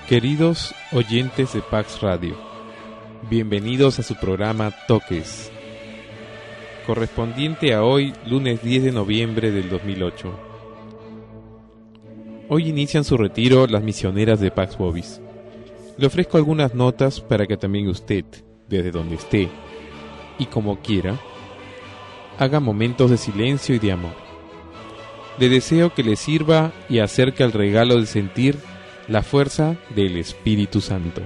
Queridos oyentes de Pax Radio, bienvenidos a su programa Toques, correspondiente a hoy, lunes 10 de noviembre del 2008. Hoy inician su retiro las misioneras de Pax Bobis. Le ofrezco algunas notas para que también usted, desde donde esté y como quiera, haga momentos de silencio y de amor. Le deseo que le sirva y acerque al regalo de sentir la fuerza del Espíritu Santo.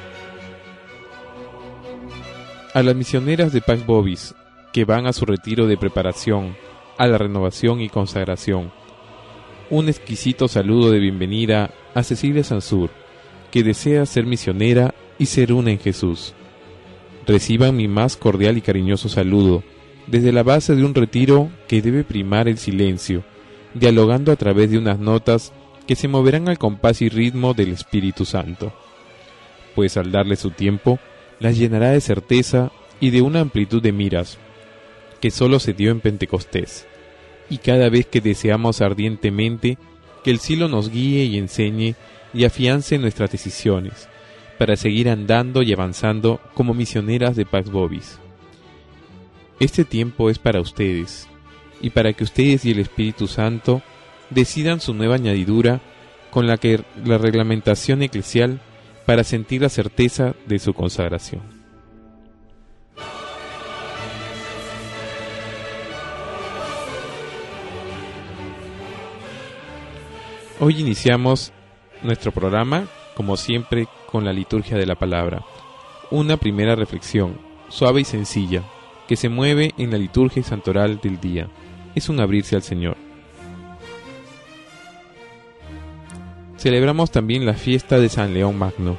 A las misioneras de Pax Bobis que van a su retiro de preparación a la renovación y consagración, un exquisito saludo de bienvenida a Cecilia Sansur, que desea ser misionera y ser una en Jesús. Reciban mi más cordial y cariñoso saludo desde la base de un retiro que debe primar el silencio, dialogando a través de unas notas que se moverán al compás y ritmo del Espíritu Santo, pues al darle su tiempo, las llenará de certeza y de una amplitud de miras que solo se dio en Pentecostés, y cada vez que deseamos ardientemente que el cielo nos guíe y enseñe y afiance nuestras decisiones, para seguir andando y avanzando como misioneras de Pax Bobis. Este tiempo es para ustedes, y para que ustedes y el Espíritu Santo decidan su nueva añadidura con la reglamentación eclesial para sentir la certeza de su consagración. Hoy iniciamos nuestro programa, como siempre, con la liturgia de la palabra. Una primera reflexión, suave y sencilla, que se mueve en la liturgia santoral del día. Es un abrirse al Señor. Celebramos también la fiesta de San León Magno.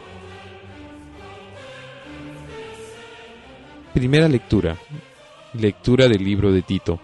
Primera lectura. Lectura del libro de Tito.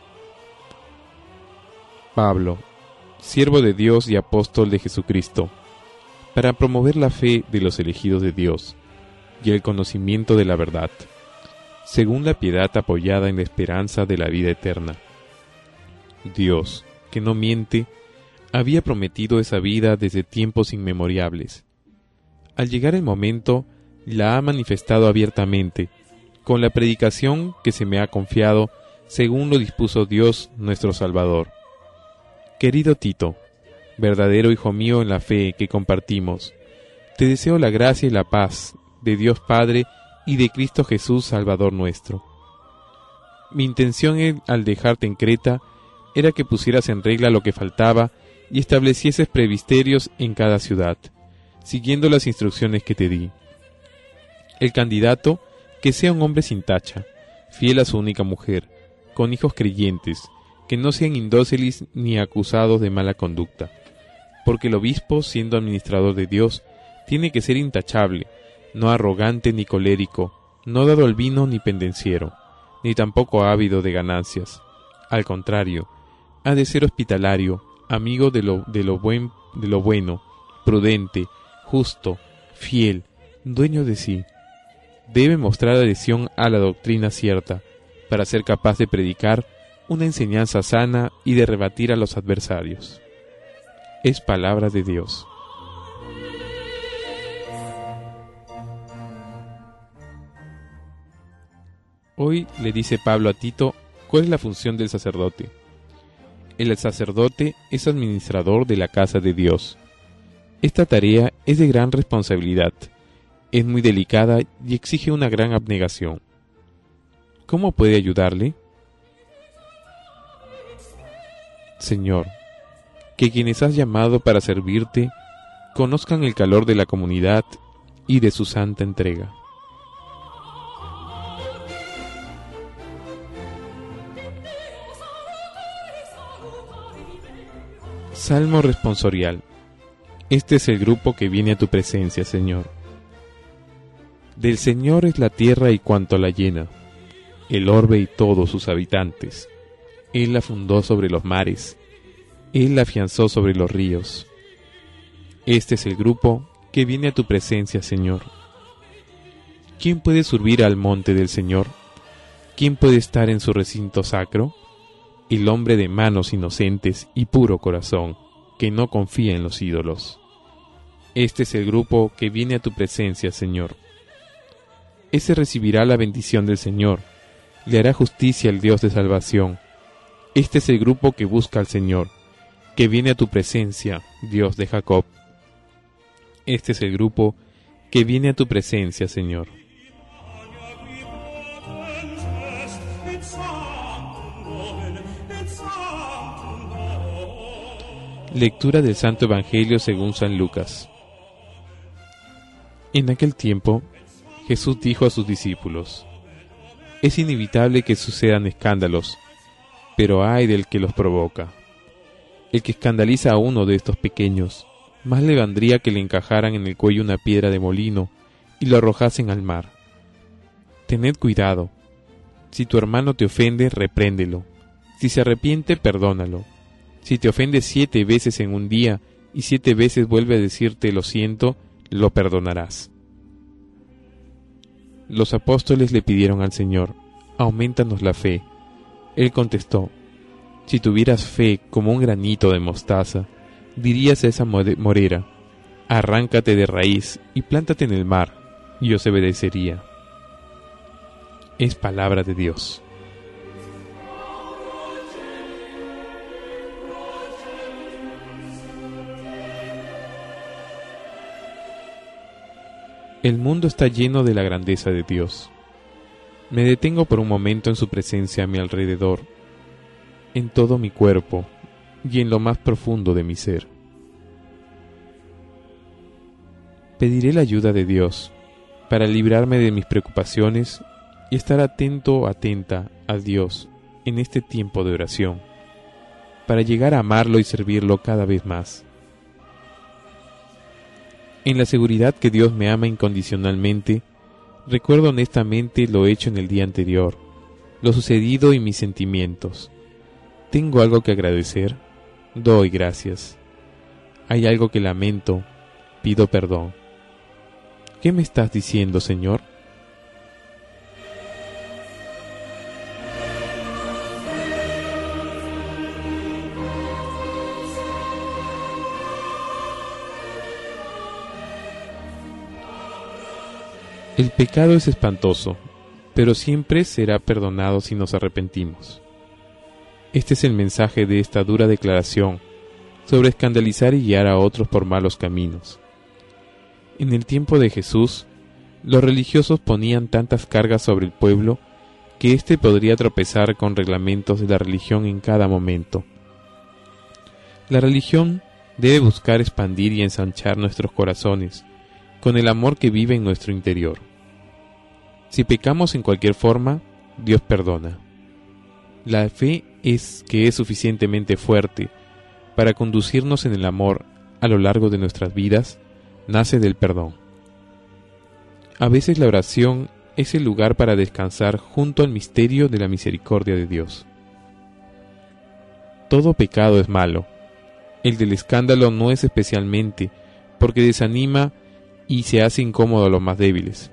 Pablo, siervo de Dios y apóstol de Jesucristo, para promover la fe de los elegidos de Dios y el conocimiento de la verdad, según la piedad apoyada en la esperanza de la vida eterna. Dios, que no miente, había prometido esa vida desde tiempos inmemorables. Al llegar el momento, la ha manifestado abiertamente, con la predicación que se me ha confiado, según lo dispuso Dios nuestro Salvador. Querido Tito, verdadero hijo mío en la fe que compartimos, te deseo la gracia y la paz de Dios Padre y de Cristo Jesús Salvador nuestro. Mi intención al dejarte en Creta era que pusieras en regla lo que faltaba y establecieses presbiterios en cada ciudad, siguiendo las instrucciones que te di. El candidato, que sea un hombre sin tacha, fiel a su única mujer, con hijos creyentes, que no sean indóciles ni acusados de mala conducta, porque el obispo, siendo administrador de Dios, tiene que ser intachable, no arrogante ni colérico, no dado al vino ni pendenciero, ni tampoco ávido de ganancias. Al contrario, ha de ser hospitalario, amigo de lo bueno, prudente, justo, fiel, dueño de sí. Debe mostrar adhesión a la doctrina cierta, para ser capaz de predicar una enseñanza sana y de rebatir a los adversarios. Es palabra de Dios. Hoy le dice Pablo a Tito cuál es la función del sacerdote. El sacerdote es administrador de la casa de Dios. Esta tarea es de gran responsabilidad, es muy delicada y exige una gran abnegación. ¿Cómo puede ayudarle? Señor, que quienes has llamado para servirte conozcan el calor de la comunidad y de su santa entrega. Salmo responsorial. Este es el grupo que viene a tu presencia, Señor. Del Señor es la tierra y cuanto la llena, el orbe y todos sus habitantes. Él la fundó sobre los mares, Él la afianzó sobre los ríos. Este es el grupo que viene a tu presencia, Señor. ¿Quién puede subir al monte del Señor? ¿Quién puede estar en su recinto sacro? El hombre de manos inocentes y puro corazón, que no confía en los ídolos. Este es el grupo que viene a tu presencia, Señor. Ese recibirá la bendición del Señor, le hará justicia al Dios de salvación. Este es el grupo que busca al Señor, que viene a tu presencia, Dios de Jacob. Este es el grupo que viene a tu presencia, Señor. Lectura del Santo Evangelio según San Lucas. En aquel tiempo, Jesús dijo a sus discípulos: es inevitable que sucedan escándalos, pero ay del que los provoca. El que escandaliza a uno de estos pequeños, más le valdría que le encajaran en el cuello una piedra de molino y lo arrojasen al mar. Tened cuidado. Si tu hermano te ofende, repréndelo. Si se arrepiente, perdónalo. Si te ofende 7 veces en un día y 7 veces vuelve a decirte lo siento, lo perdonarás. Los apóstoles le pidieron al Señor: aumentanos la fe. Él contestó: si tuvieras fe como un granito de mostaza, dirías a esa morera: arráncate de raíz y plántate en el mar, y os obedecería. Es palabra de Dios. El mundo está lleno de la grandeza de Dios. Me detengo por un momento en su presencia a mi alrededor, en todo mi cuerpo y en lo más profundo de mi ser. Pediré la ayuda de Dios para librarme de mis preocupaciones y estar atento o atenta a Dios en este tiempo de oración, para llegar a amarlo y servirlo cada vez más. En la seguridad que Dios me ama incondicionalmente, recuerdo honestamente lo hecho en el día anterior, lo sucedido y mis sentimientos. ¿Tengo algo que agradecer? Doy gracias. ¿Hay algo que lamento? Pido perdón. ¿Qué me estás diciendo, Señor? El pecado es espantoso, pero siempre será perdonado si nos arrepentimos. Este es el mensaje de esta dura declaración sobre escandalizar y guiar a otros por malos caminos. En el tiempo de Jesús, los religiosos ponían tantas cargas sobre el pueblo que éste podría tropezar con reglamentos de la religión en cada momento. La religión debe buscar expandir y ensanchar nuestros corazones con el amor que vive en nuestro interior. Si pecamos en cualquier forma, Dios perdona. La fe es que es suficientemente fuerte para conducirnos en el amor a lo largo de nuestras vidas, nace del perdón. A veces la oración es el lugar para descansar junto al misterio de la misericordia de Dios. Todo pecado es malo. El del escándalo no es especialmente, porque desanima y se hace incómodo a los más débiles.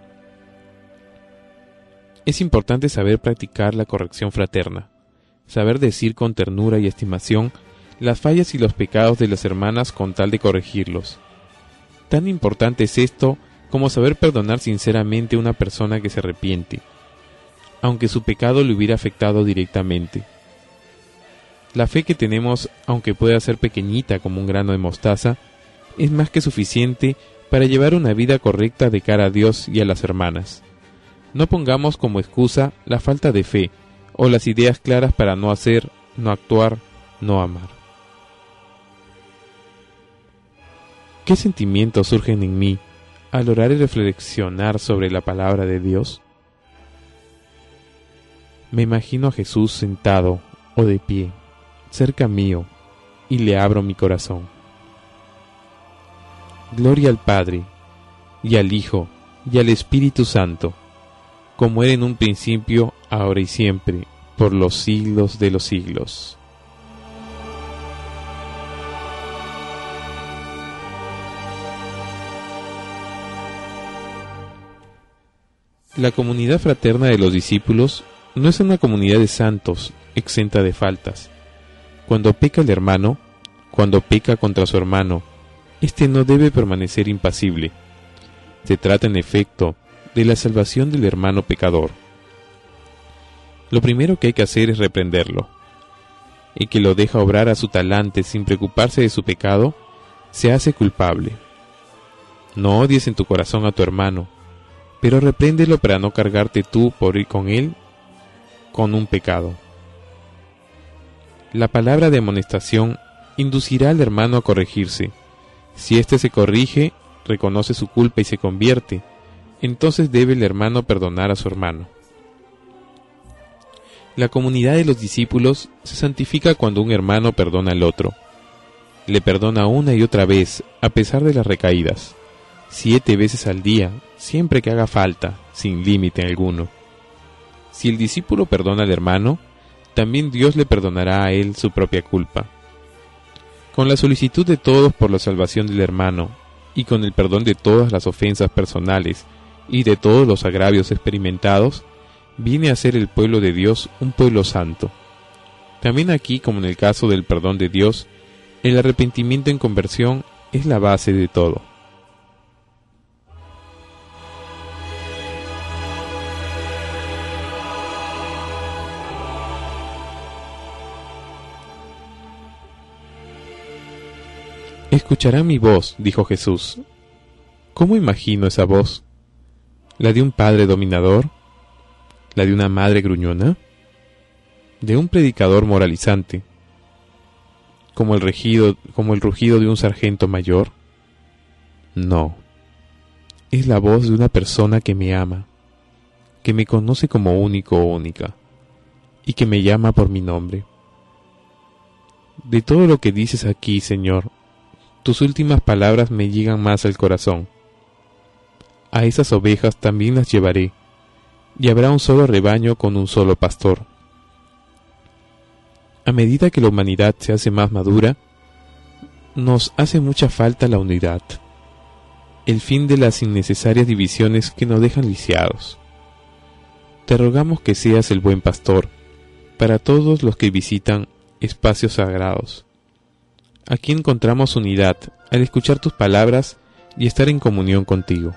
Es importante saber practicar la corrección fraterna, saber decir con ternura y estimación las fallas y los pecados de las hermanas con tal de corregirlos. Tan importante es esto como saber perdonar sinceramente a una persona que se arrepiente, aunque su pecado le hubiera afectado directamente. La fe que tenemos, aunque pueda ser pequeñita como un grano de mostaza, es más que suficiente para llevar una vida correcta de cara a Dios y a las hermanas. No pongamos como excusa la falta de fe o las ideas claras para no hacer, no actuar, no amar. ¿Qué sentimientos surgen en mí al orar y reflexionar sobre la palabra de Dios? Me imagino a Jesús sentado o de pie, cerca mío, y le abro mi corazón. Gloria al Padre, y al Hijo, y al Espíritu Santo, como era en un principio, ahora y siempre, por los siglos de los siglos. La comunidad fraterna de los discípulos no es una comunidad de santos, exenta de faltas. Cuando peca el hermano, cuando peca contra su hermano, Este no debe permanecer impasible. Se trata, en efecto, de la salvación del hermano pecador. Lo primero que hay que hacer es reprenderlo. El que lo deja obrar a su talante sin preocuparse de su pecado, se hace culpable. No odies en tu corazón a tu hermano, pero repréndelo para no cargarte tú por ir con él con un pecado. La palabra de amonestación inducirá al hermano a corregirse. Si éste se corrige, reconoce su culpa y se convierte, entonces debe el hermano perdonar a su hermano. La comunidad de los discípulos se santifica cuando un hermano perdona al otro. Le perdona una y otra vez, a pesar de las recaídas, 7 veces al día, siempre que haga falta, sin límite alguno. Si el discípulo perdona al hermano, también Dios le perdonará a él su propia culpa. Con la solicitud de todos por la salvación del hermano, y con el perdón de todas las ofensas personales y de todos los agravios experimentados, viene a ser el pueblo de Dios un pueblo santo. También aquí, como en el caso del perdón de Dios, el arrepentimiento en conversión es la base de todo. Escucharán mi voz, dijo Jesús. ¿Cómo imagino esa voz? ¿La de un padre dominador? ¿La de una madre gruñona? ¿De un predicador moralizante? ¿Como el rugido de un sargento mayor? No. Es la voz de una persona que me ama, que me conoce como único o única, y que me llama por mi nombre. De todo lo que dices aquí, Señor, tus últimas palabras me llegan más al corazón. A esas ovejas también las llevaré, y habrá un solo rebaño con un solo pastor. A medida que la humanidad se hace más madura, nos hace mucha falta la unidad, el fin de las innecesarias divisiones que nos dejan lisiados. Te rogamos que seas el buen pastor para todos los que visitan espacios sagrados. Aquí encontramos unidad al escuchar tus palabras y estar en comunión contigo.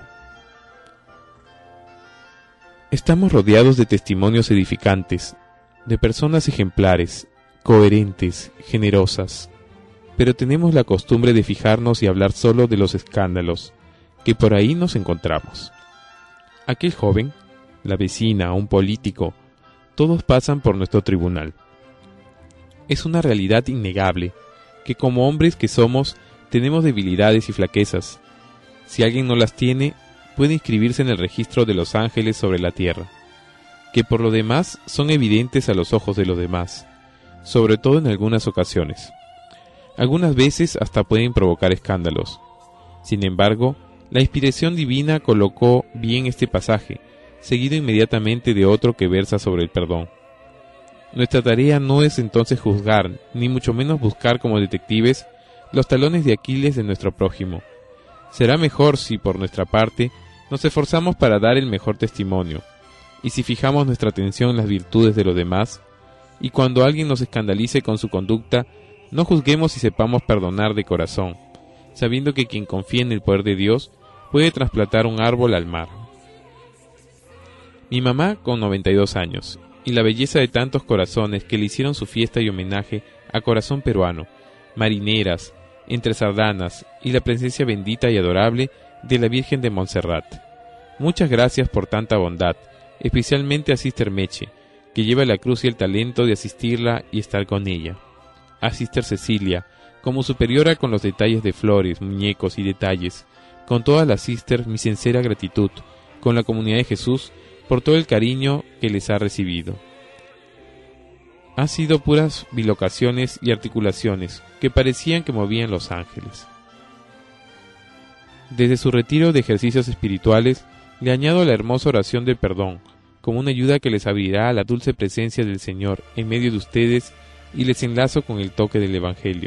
Estamos rodeados de testimonios edificantes, de personas ejemplares, coherentes, generosas, pero tenemos la costumbre de fijarnos y hablar solo de los escándalos que por ahí nos encontramos. Aquel joven, la vecina, un político, todos pasan por nuestro tribunal. Es una realidad innegable que como hombres que somos tenemos debilidades y flaquezas. Si alguien no las tiene, puede inscribirse en el registro de los ángeles sobre la tierra, que por lo demás son evidentes a los ojos de los demás, sobre todo en algunas ocasiones. Algunas veces hasta pueden provocar escándalos. Sin embargo, la inspiración divina colocó bien este pasaje, seguido inmediatamente de otro que versa sobre el perdón. Nuestra tarea no es entonces juzgar, ni mucho menos buscar como detectives los talones de Aquiles de nuestro prójimo. Será mejor si, por nuestra parte, nos esforzamos para dar el mejor testimonio, y si fijamos nuestra atención en las virtudes de los demás, y cuando alguien nos escandalice con su conducta, no juzguemos y sepamos perdonar de corazón, sabiendo que quien confía en el poder de Dios puede trasplantar un árbol al mar. Mi mamá, con 92 años, y la belleza de tantos corazones que le hicieron su fiesta y homenaje a corazón peruano, marineras, entre sardanas y la presencia bendita y adorable de la Virgen de Montserrat. Muchas gracias por tanta bondad, especialmente a Sister Meche, que lleva la cruz y el talento de asistirla y estar con ella. A Sister Cecilia, como superiora con los detalles de flores, muñecos y detalles, con todas las sisters mi sincera gratitud, con la comunidad de Jesús, por todo el cariño que les ha recibido. Han sido puras bilocaciones y articulaciones que parecían que movían los ángeles. Desde su retiro de ejercicios espirituales, le añado la hermosa oración del perdón, como una ayuda que les abrirá a la dulce presencia del Señor en medio de ustedes y les enlazo con el toque del Evangelio.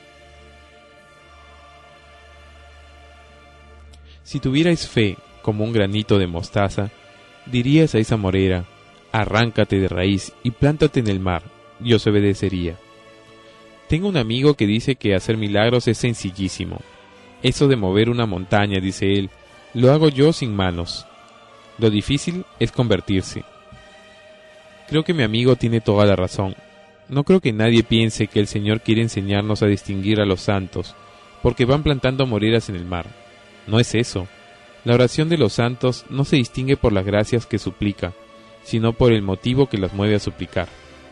Si tuvierais fe como un granito de mostaza, dirías a esa morera, arráncate de raíz y plántate en el mar, y os obedecería. Tengo un amigo que dice que hacer milagros es sencillísimo. Eso de mover una montaña, dice él, lo hago yo sin manos. Lo difícil es convertirse. Creo que mi amigo tiene toda la razón. No creo que nadie piense que el Señor quiere enseñarnos a distinguir a los santos, porque van plantando moreras en el mar. No es eso. La oración de los santos no se distingue por las gracias que suplica, sino por el motivo que las mueve a suplicar.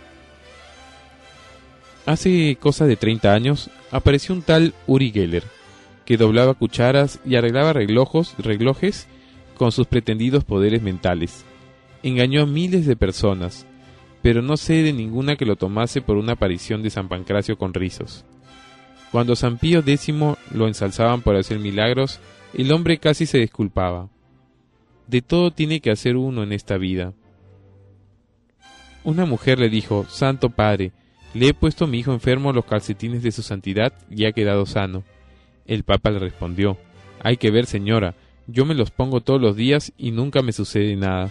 Hace cosa de 30 años, apareció un tal Uri Geller, que doblaba cucharas y arreglaba relojes con sus pretendidos poderes mentales. Engañó a miles de personas, pero no sé de ninguna que lo tomase por una aparición de San Pancracio con rizos. Cuando San Pío X lo ensalzaban por hacer milagros, el hombre casi se disculpaba. De todo tiene que hacer uno en esta vida. Una mujer le dijo: «Santo Padre, le he puesto a mi hijo enfermo los calcetines de su santidad y ha quedado sano». El Papa le respondió: «Hay que ver, señora, yo me los pongo todos los días y nunca me sucede nada».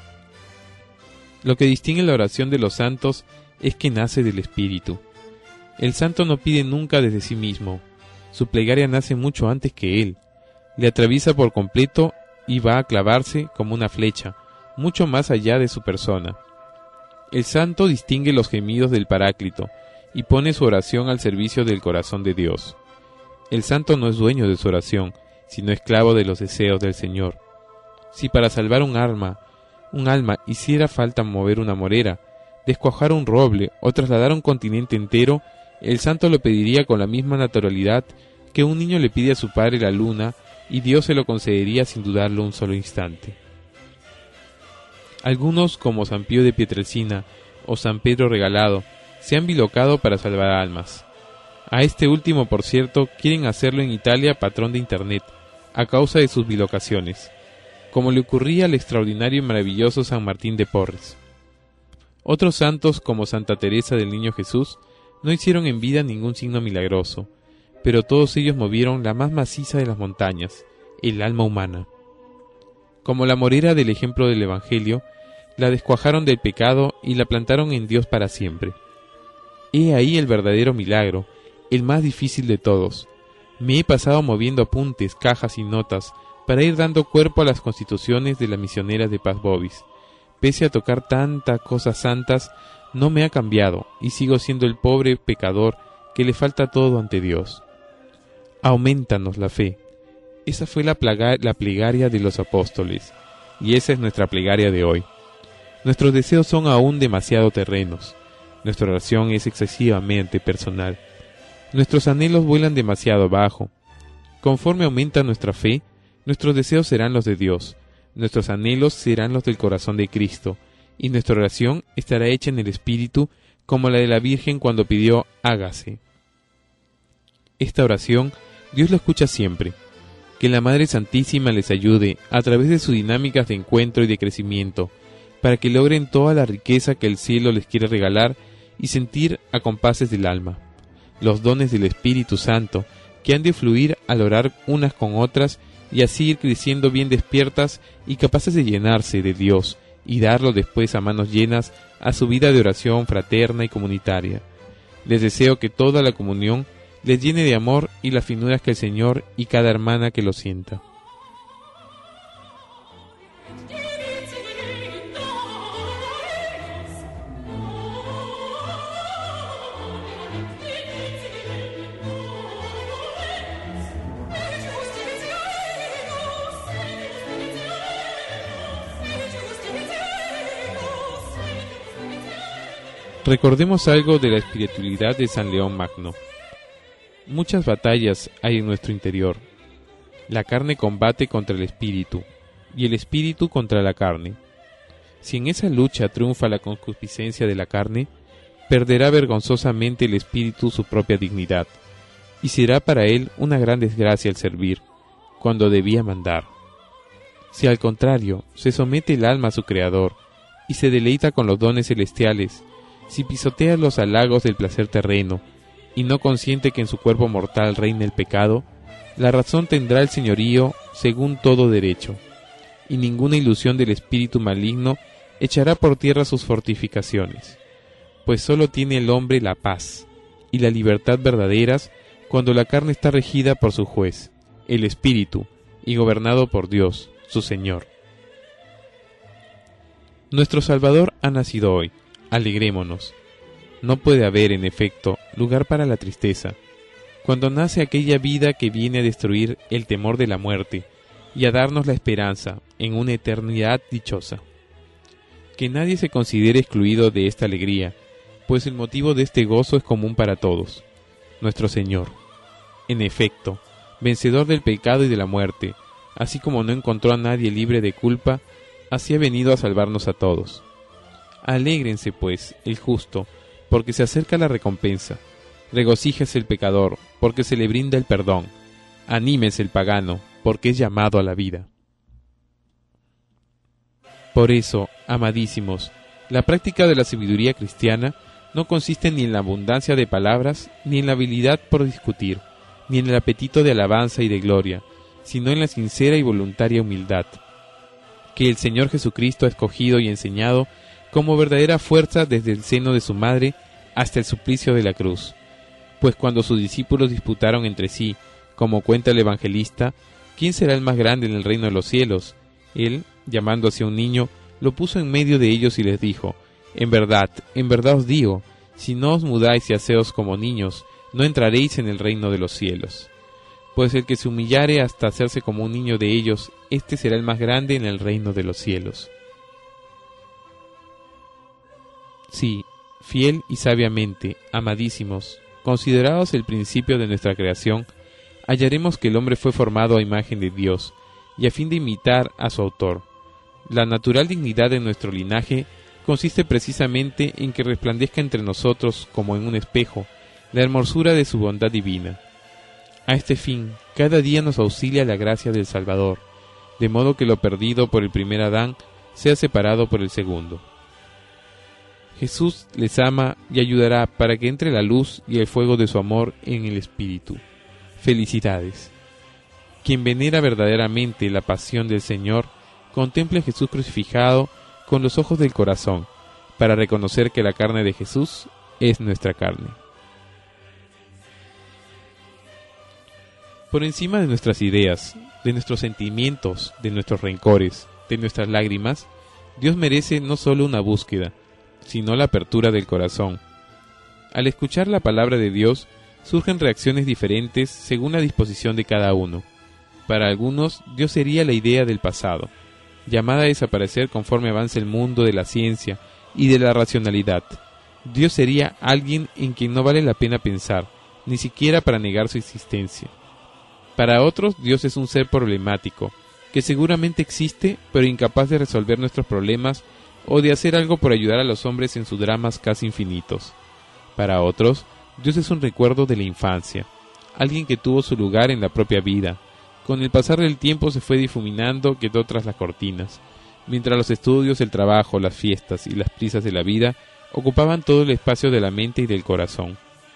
Lo que distingue la oración de los santos es que nace del Espíritu. El santo no pide nunca desde sí mismo. Su plegaria nace mucho antes que él. Le atraviesa por completo y va a clavarse como una flecha, mucho más allá de su persona. El santo distingue los gemidos del Paráclito y pone su oración al servicio del corazón de Dios. El santo no es dueño de su oración, sino esclavo de los deseos del Señor. Si para salvar un alma hiciera falta mover una morera, descuajar un roble o trasladar un continente entero, el santo lo pediría con la misma naturalidad que un niño le pide a su padre la luna, y Dios se lo concedería sin dudarlo un solo instante. Algunos, como San Pío de Pietrelcina o San Pedro Regalado, se han bilocado para salvar almas. A este último, por cierto, quieren hacerlo en Italia patrón de Internet, a causa de sus bilocaciones, como le ocurría al extraordinario y maravilloso San Martín de Porres. Otros santos, como Santa Teresa del Niño Jesús, no hicieron en vida ningún signo milagroso, pero todos ellos movieron la más maciza de las montañas, el alma humana. Como la morera del ejemplo del Evangelio, la descuajaron del pecado y la plantaron en Dios para siempre. He ahí el verdadero milagro, el más difícil de todos. Me he pasado moviendo apuntes, cajas y notas para ir dando cuerpo a las constituciones de las misioneras de Paz Bovis. Pese a tocar tantas cosas santas, no me ha cambiado y sigo siendo el pobre pecador que le falta todo ante Dios. Aumentanos la fe. Esa fue la plegaria de los apóstoles, y esa es nuestra plegaria de hoy. Nuestros deseos son aún demasiado terrenos. Nuestra oración es excesivamente personal. Nuestros anhelos vuelan demasiado bajo. Conforme aumenta nuestra fe, nuestros deseos serán los de Dios, nuestros anhelos serán los del corazón de Cristo, y nuestra oración estará hecha en el Espíritu, como la de la Virgen cuando pidió «hágase». Esta oración Dios la escucha siempre. Que la Madre Santísima les ayude a través de sus dinámicas de encuentro y de crecimiento, para que logren toda la riqueza que el cielo les quiere regalar y sentir a compases del alma, los dones del Espíritu Santo, que han de fluir al orar unas con otras y así ir creciendo bien despiertas y capaces de llenarse de Dios y darlo después a manos llenas a su vida de oración fraterna y comunitaria. Les deseo que toda la comunión les llene de amor y las finuras que el Señor y cada hermana que lo sienta. Recordemos algo de la espiritualidad de San León Magno. Muchas batallas hay en nuestro interior. La carne combate contra el espíritu, y el espíritu contra la carne. Si en esa lucha triunfa la concupiscencia de la carne, perderá vergonzosamente el espíritu su propia dignidad, y será para él una gran desgracia el servir, cuando debía mandar. Si al contrario se somete el alma a su Creador, y se deleita con los dones celestiales, si pisotea los halagos del placer terreno, y no consiente que en su cuerpo mortal reine el pecado, la razón tendrá el señorío según todo derecho, y ninguna ilusión del espíritu maligno echará por tierra sus fortificaciones, pues sólo tiene el hombre la paz y la libertad verdaderas cuando la carne está regida por su juez, el Espíritu, y gobernado por Dios, su Señor. Nuestro Salvador ha nacido hoy, alegrémonos. No puede haber, en efecto, lugar para la tristeza, cuando nace aquella vida que viene a destruir el temor de la muerte y a darnos la esperanza en una eternidad dichosa. Que nadie se considere excluido de esta alegría, pues el motivo de este gozo es común para todos, nuestro Señor. En efecto, vencedor del pecado y de la muerte, así como no encontró a nadie libre de culpa, así ha venido a salvarnos a todos. Alégrense, pues, el justo, porque se acerca la recompensa. Regocíjese el pecador, porque se le brinda el perdón. Anímese el pagano, porque es llamado a la vida. Por eso, amadísimos, la práctica de la sabiduría cristiana no consiste ni en la abundancia de palabras, ni en la habilidad por discutir, ni en el apetito de alabanza y de gloria, sino en la sincera y voluntaria humildad, que el Señor Jesucristo ha escogido y enseñado como verdadera fuerza desde el seno de su madre hasta el suplicio de la cruz. Pues cuando sus discípulos disputaron entre sí, como cuenta el evangelista, ¿quién será el más grande en el reino de los cielos? Él, llamando hacia un niño, lo puso en medio de ellos y les dijo: en verdad os digo, si no os mudáis y haceos como niños, no entraréis en el reino de los cielos. Pues el que se humillare hasta hacerse como un niño de ellos, éste será el más grande en el reino de los cielos. Sí, fiel y sabiamente, amadísimos, considerados el principio de nuestra creación, hallaremos que el hombre fue formado a imagen de Dios, y a fin de imitar a su autor. La natural dignidad de nuestro linaje consiste precisamente en que resplandezca entre nosotros, como en un espejo, la hermosura de su bondad divina. A este fin, cada día nos auxilia la gracia del Salvador, de modo que lo perdido por el primer Adán sea separado por el segundo. Jesús les ama y ayudará para que entre la luz y el fuego de su amor en el Espíritu. Felicidades. Quien venera verdaderamente la pasión del Señor, contemple a Jesús crucificado con los ojos del corazón, para reconocer que la carne de Jesús es nuestra carne. Por encima de nuestras ideas, de nuestros sentimientos, de nuestros rencores, de nuestras lágrimas, Dios merece no solo una búsqueda, sino la apertura del corazón. Al escuchar la palabra de Dios, surgen reacciones diferentes según la disposición de cada uno. Para algunos, Dios sería la idea del pasado, llamada a desaparecer conforme avance el mundo de la ciencia y de la racionalidad. Dios sería alguien en quien no vale la pena pensar, ni siquiera para negar su existencia. Para otros, Dios es un ser problemático, que seguramente existe, pero incapaz de resolver nuestros problemas o de hacer algo por ayudar a los hombres en sus dramas casi infinitos. Para otros, Dios es un recuerdo de la infancia, alguien que tuvo su lugar en la propia vida. Con el pasar del tiempo se fue difuminando, quedó tras las cortinas, mientras los estudios, el trabajo, las fiestas y las prisas de la vida ocupaban todo el espacio de la mente y del corazón.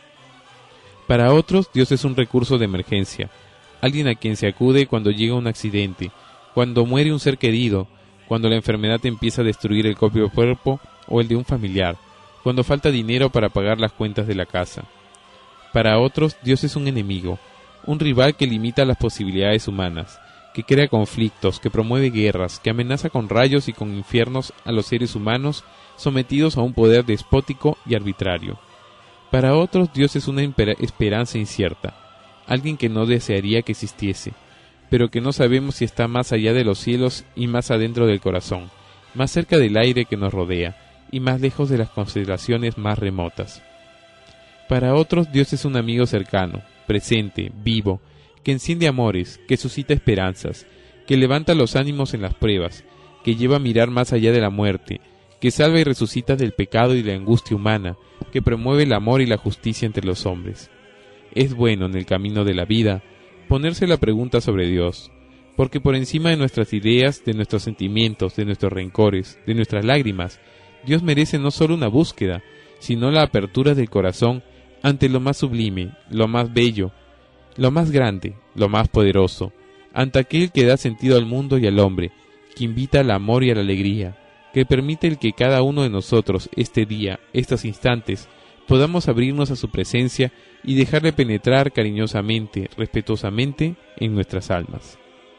Para otros, Dios es un recurso de emergencia, alguien a quien se acude cuando llega un accidente, cuando muere un ser querido, cuando la enfermedad empieza a destruir el propio cuerpo o el de un familiar, cuando falta dinero para pagar las cuentas de la casa. Para otros, Dios es un enemigo, un rival que limita las posibilidades humanas, que crea conflictos, que promueve guerras, que amenaza con rayos y con infiernos a los seres humanos sometidos a un poder despótico y arbitrario. Para otros, Dios es una esperanza incierta, alguien que no desearía que existiese, pero que no sabemos si está más allá de los cielos y más adentro del corazón, más cerca del aire que nos rodea y más lejos de las consideraciones más remotas. Para otros, Dios es un amigo cercano, presente, vivo, que enciende amores, que suscita esperanzas, que levanta los ánimos en las pruebas, que lleva a mirar más allá de la muerte, que salva y resucita del pecado y la angustia humana, que promueve el amor y la justicia entre los hombres. Es bueno, en el camino de la vida, ponerse la pregunta sobre Dios, porque por encima de nuestras ideas, de nuestros sentimientos, de nuestros rencores, de nuestras lágrimas, Dios merece no solo una búsqueda, sino la apertura del corazón ante lo más sublime, lo más bello, lo más grande, lo más poderoso, ante aquel que da sentido al mundo y al hombre, que invita al amor y a la alegría, que permite el que cada uno de nosotros este día, estos instantes, podamos abrirnos a su presencia y dejarle penetrar cariñosamente, respetuosamente en nuestras almas.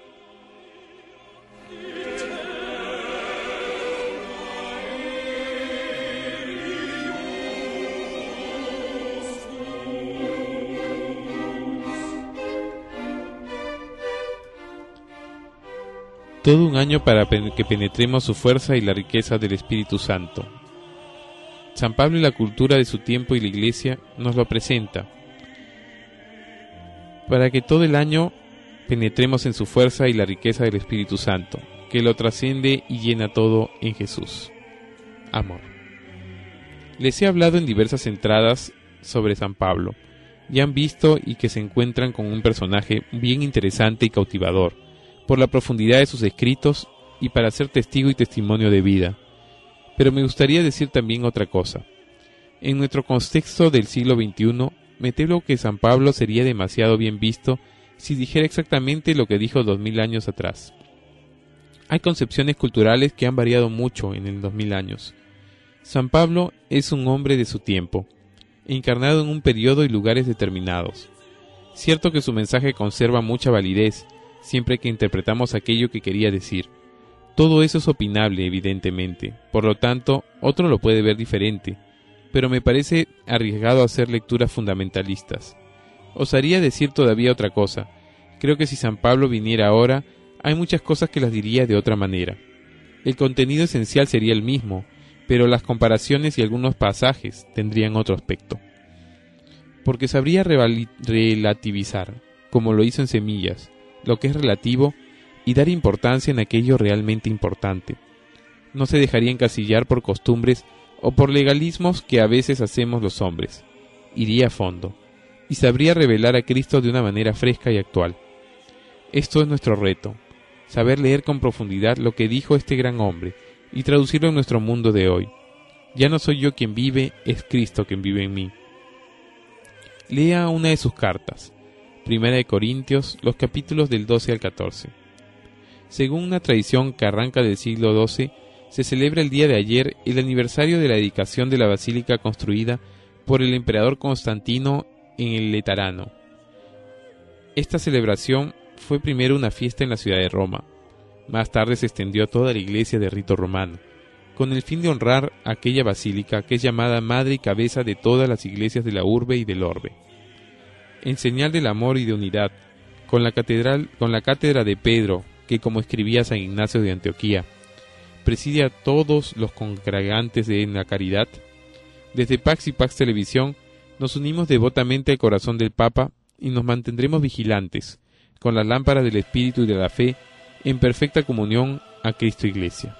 Todo un año para que penetremos su fuerza y la riqueza del Espíritu Santo. San Pablo y la cultura de su tiempo y la Iglesia nos lo presenta. Para que todo el año penetremos en su fuerza y la riqueza del Espíritu Santo, que lo trasciende y llena todo en Jesús. Amor. Les he hablado en diversas entradas sobre San Pablo, y han visto y que se encuentran con un personaje bien interesante y cautivador, por la profundidad de sus escritos y para ser testigo y testimonio de vida. Pero me gustaría decir también otra cosa. En nuestro contexto del siglo XXI, me temo que San Pablo sería demasiado bien visto si dijera exactamente lo que dijo 2000 años atrás. Hay concepciones culturales que han variado mucho en el 2000 años. San Pablo es un hombre de su tiempo, encarnado en un periodo y lugares determinados. Cierto que su mensaje conserva mucha validez, siempre que interpretamos aquello que quería decir. Todo eso es opinable, evidentemente, por lo tanto, otro lo puede ver diferente, pero me parece arriesgado hacer lecturas fundamentalistas. Osaría decir todavía otra cosa. Creo que si San Pablo viniera ahora, hay muchas cosas que las diría de otra manera. El contenido esencial sería el mismo, pero las comparaciones y algunos pasajes tendrían otro aspecto. Porque sabría relativizar, como lo hizo en Semillas, lo que es relativo y dar importancia en aquello realmente importante. No se dejaría encasillar por costumbres o por legalismos que a veces hacemos los hombres. Iría a fondo y sabría revelar a Cristo de una manera fresca y actual. Esto es nuestro reto, saber leer con profundidad lo que dijo este gran hombre y traducirlo en nuestro mundo de hoy. Ya no soy yo quien vive, es Cristo quien vive en mí. Lea una de sus cartas. Primera de Corintios, los capítulos del 12 al 14. Según una tradición que arranca del siglo XII, se celebra el día de ayer el aniversario de la dedicación de la basílica construida por el emperador Constantino en el Laterano. Esta celebración fue primero una fiesta en la ciudad de Roma. Más tarde se extendió a toda la iglesia de rito romano, con el fin de honrar aquella basílica que es llamada madre y cabeza de todas las iglesias de la urbe y del orbe. En señal del amor y de unidad, con la cátedra de Pedro, que como escribía San Ignacio de Antioquía, preside a todos los congregantes en la caridad, desde Pax y Pax Televisión nos unimos devotamente al corazón del Papa y nos mantendremos vigilantes, con las lámparas del Espíritu y de la fe, en perfecta comunión a Cristo Iglesia.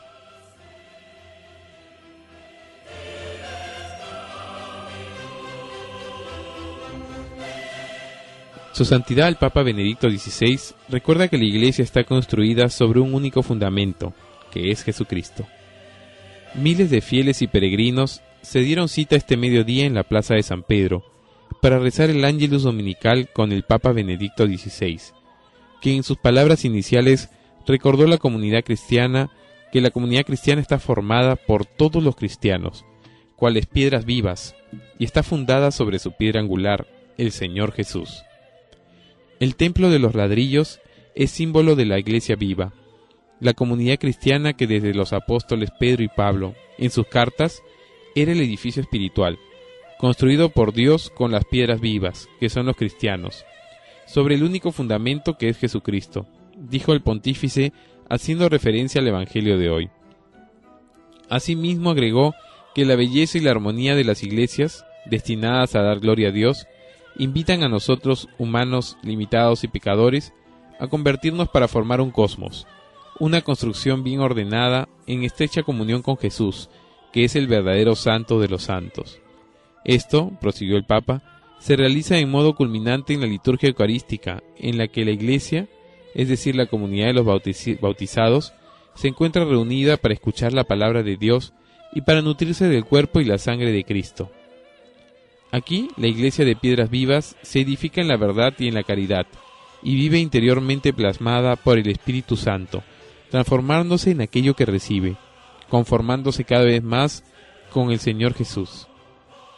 Su Santidad el Papa Benedicto XVI recuerda que la Iglesia está construida sobre un único fundamento, que es Jesucristo. Miles de fieles y peregrinos se dieron cita este mediodía en la Plaza de San Pedro para rezar el Ángelus Dominical con el Papa Benedicto XVI, que en sus palabras iniciales recordó que la comunidad cristiana está formada por todos los cristianos, cuales piedras vivas, y está fundada sobre su piedra angular, el Señor Jesús. El templo de los ladrillos es símbolo de la Iglesia viva, la comunidad cristiana que desde los apóstoles Pedro y Pablo, en sus cartas, era el edificio espiritual, construido por Dios con las piedras vivas, que son los cristianos, sobre el único fundamento que es Jesucristo, dijo el pontífice haciendo referencia al Evangelio de hoy. Asimismo agregó que la belleza y la armonía de las iglesias, destinadas a dar gloria a Dios, invitan a nosotros, humanos limitados y pecadores, a convertirnos para formar un cosmos, una construcción bien ordenada en estrecha comunión con Jesús, que es el verdadero santo de los santos. Esto, prosiguió el Papa, se realiza en modo culminante en la liturgia eucarística, en la que la Iglesia, es decir, la comunidad de los bautizados, se encuentra reunida para escuchar la palabra de Dios y para nutrirse del cuerpo y la sangre de Cristo. Aquí, la Iglesia de Piedras Vivas se edifica en la verdad y en la caridad, y vive interiormente plasmada por el Espíritu Santo, transformándose en aquello que recibe, conformándose cada vez más con el Señor Jesús.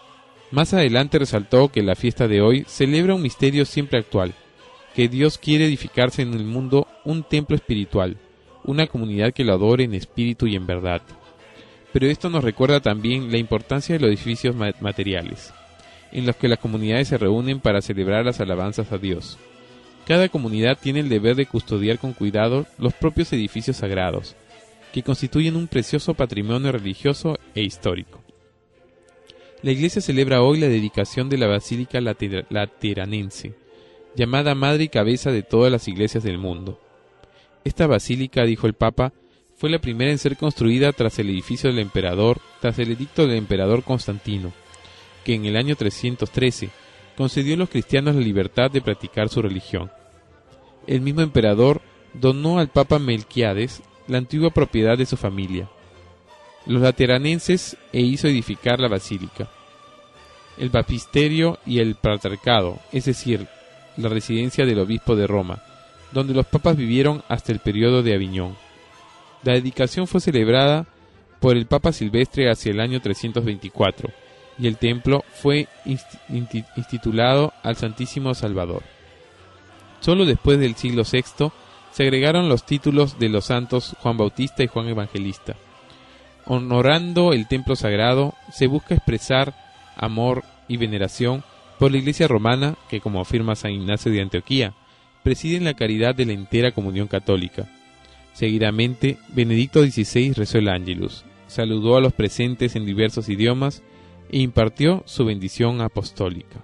Más adelante resaltó que la fiesta de hoy celebra un misterio siempre actual, que Dios quiere edificarse en el mundo un templo espiritual, una comunidad que lo adore en espíritu y en verdad. Pero esto nos recuerda también la importancia de los edificios materiales, en los que las comunidades se reúnen para celebrar las alabanzas a Dios. Cada comunidad tiene el deber de custodiar con cuidado los propios edificios sagrados, que constituyen un precioso patrimonio religioso e histórico. La Iglesia celebra hoy la dedicación de la Basílica Lateranense, llamada madre y cabeza de todas las iglesias del mundo. Esta basílica, dijo el Papa, fue la primera en ser construida tras el edicto del emperador Constantino, que en el año 313 concedió a los cristianos la libertad de practicar su religión. El mismo emperador donó al Papa Melquíades la antigua propiedad de su familia, los lateranenses, e hizo edificar la basílica, el baptisterio y el patriarcado, es decir, la residencia del obispo de Roma, donde los papas vivieron hasta el periodo de Aviñón. La dedicación fue celebrada por el Papa Silvestre hacia el año 324, y el templo fue institulado al Santísimo Salvador. Solo después del siglo VI se agregaron los títulos de los santos Juan Bautista y Juan Evangelista. Honorando el templo sagrado, se busca expresar amor y veneración por la Iglesia romana que, como afirma San Ignacio de Antioquía, preside la caridad de la entera comunión católica. Seguidamente, Benedicto XVI rezó el Ángelus, saludó a los presentes en diversos idiomas e impartió su bendición apostólica.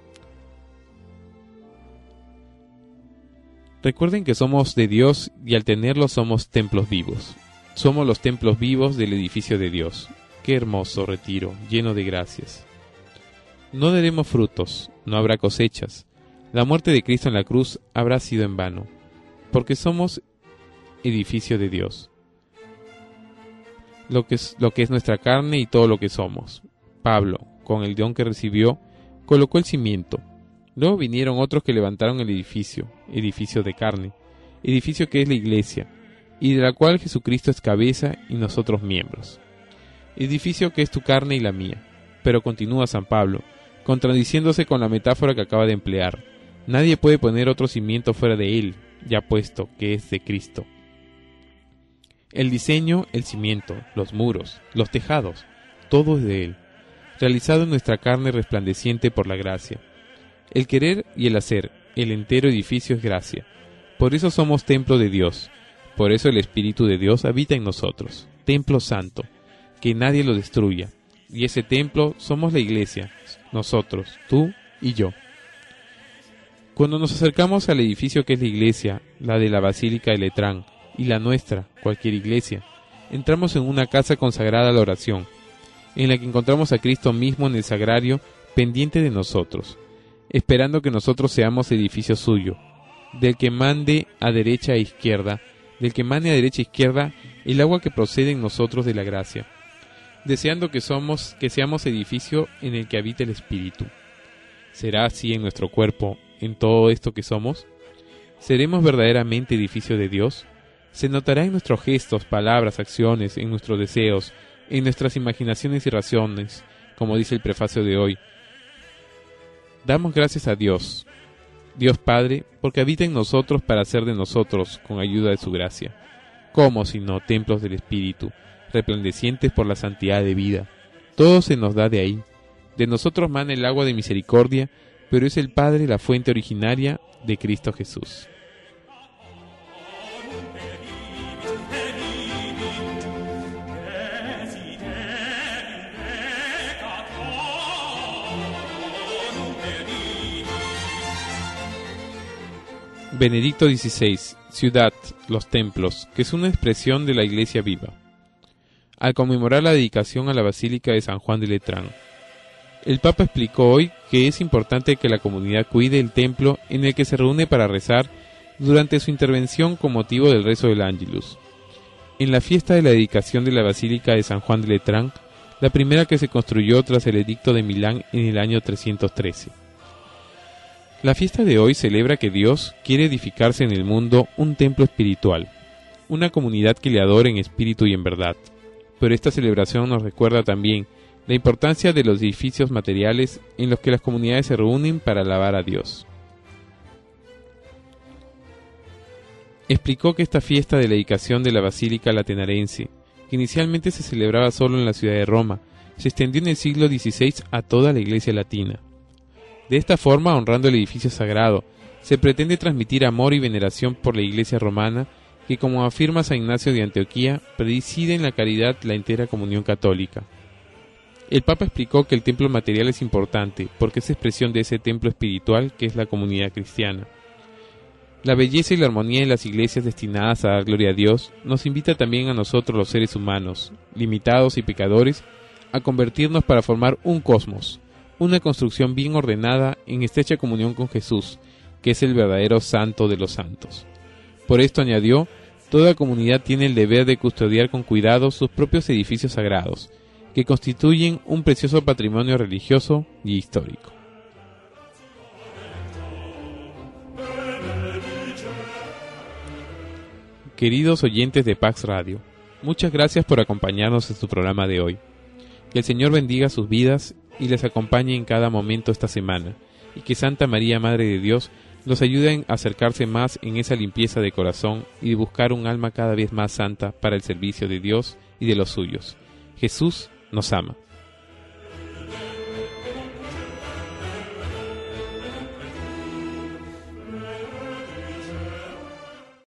Recuerden que somos de Dios y al tenerlo somos templos vivos. Somos los templos vivos del edificio de Dios. Qué hermoso retiro, lleno de gracias. No daremos frutos, no habrá cosechas. La muerte de Cristo en la cruz habrá sido en vano, porque somos edificio de Dios. Lo que es nuestra carne y todo lo que somos. Pablo, con el don que recibió, colocó el cimiento. Luego vinieron otros que levantaron el edificio de carne, edificio que es la Iglesia, y de la cual Jesucristo es cabeza y nosotros miembros. Edificio que es tu carne y la mía. Pero continúa San Pablo, contradiciéndose con la metáfora que acaba de emplear. Nadie puede poner otro cimiento fuera de él, ya puesto que es de Cristo. El diseño, el cimiento, los muros, los tejados, todo es de él, realizado en nuestra carne resplandeciente por la gracia. El querer y el hacer, el entero edificio es gracia. Por eso somos templo de Dios. Por eso el Espíritu de Dios habita en nosotros. Templo santo, que nadie lo destruya. Y ese templo somos la Iglesia, nosotros, tú y yo. Cuando nos acercamos al edificio que es la Iglesia, la de la Basílica de Letrán, y la nuestra, cualquier iglesia, entramos en una casa consagrada a la oración, en la que encontramos a Cristo mismo en el sagrario, pendiente de nosotros, esperando que nosotros seamos edificio suyo, del que mande a derecha e izquierda, el agua que procede en nosotros de la gracia, deseando que seamos edificio en el que habita el Espíritu. ¿Será así en nuestro cuerpo, en todo esto que somos? ¿Seremos verdaderamente edificio de Dios? Se notará en nuestros gestos, palabras, acciones, en nuestros deseos, en nuestras imaginaciones y razones, como dice el prefacio de hoy. Damos gracias a Dios, Dios Padre, porque habita en nosotros para hacer de nosotros, con ayuda de su gracia. ¿Cómo si no templos del Espíritu, resplandecientes por la santidad de vida? Todo se nos da de ahí. De nosotros mana el agua de misericordia, pero es el Padre la fuente originaria de Cristo Jesús. Benedicto XVI, ciudad, los templos, que es una expresión de la Iglesia viva. Al conmemorar la dedicación a la Basílica de San Juan de Letrán, el Papa explicó hoy que es importante que la comunidad cuide el templo en el que se reúne para rezar durante su intervención con motivo del rezo del Ángelus. En la fiesta de la dedicación de la Basílica de San Juan de Letrán, la primera que se construyó tras el Edicto de Milán en el año 313. La fiesta de hoy celebra que Dios quiere edificarse en el mundo un templo espiritual, una comunidad que le adore en espíritu y en verdad. Pero esta celebración nos recuerda también la importancia de los edificios materiales en los que las comunidades se reúnen para alabar a Dios. Explicó que esta fiesta de la dedicación de la Basílica Lateranense, que inicialmente se celebraba solo en la ciudad de Roma, se extendió en el siglo XVI a toda la Iglesia latina. De esta forma, honrando el edificio sagrado, se pretende transmitir amor y veneración por la Iglesia romana, que, como afirma San Ignacio de Antioquía, preside en la caridad la entera comunión católica. El Papa explicó que el templo material es importante, porque es expresión de ese templo espiritual que es la comunidad cristiana. La belleza y la armonía en las iglesias destinadas a dar gloria a Dios nos invita también a nosotros los seres humanos, limitados y pecadores, a convertirnos para formar un cosmos, una construcción bien ordenada en estrecha comunión con Jesús, que es el verdadero santo de los santos. Por esto añadió, toda comunidad tiene el deber de custodiar con cuidado sus propios edificios sagrados, que constituyen un precioso patrimonio religioso y histórico. Queridos oyentes de Pax Radio, muchas gracias por acompañarnos en su programa de hoy. Que el Señor bendiga sus vidas y les acompañe en cada momento esta semana, y que Santa María, Madre de Dios, los ayude a acercarse más en esa limpieza de corazón y de buscar un alma cada vez más santa para el servicio de Dios y de los suyos. Jesús nos ama.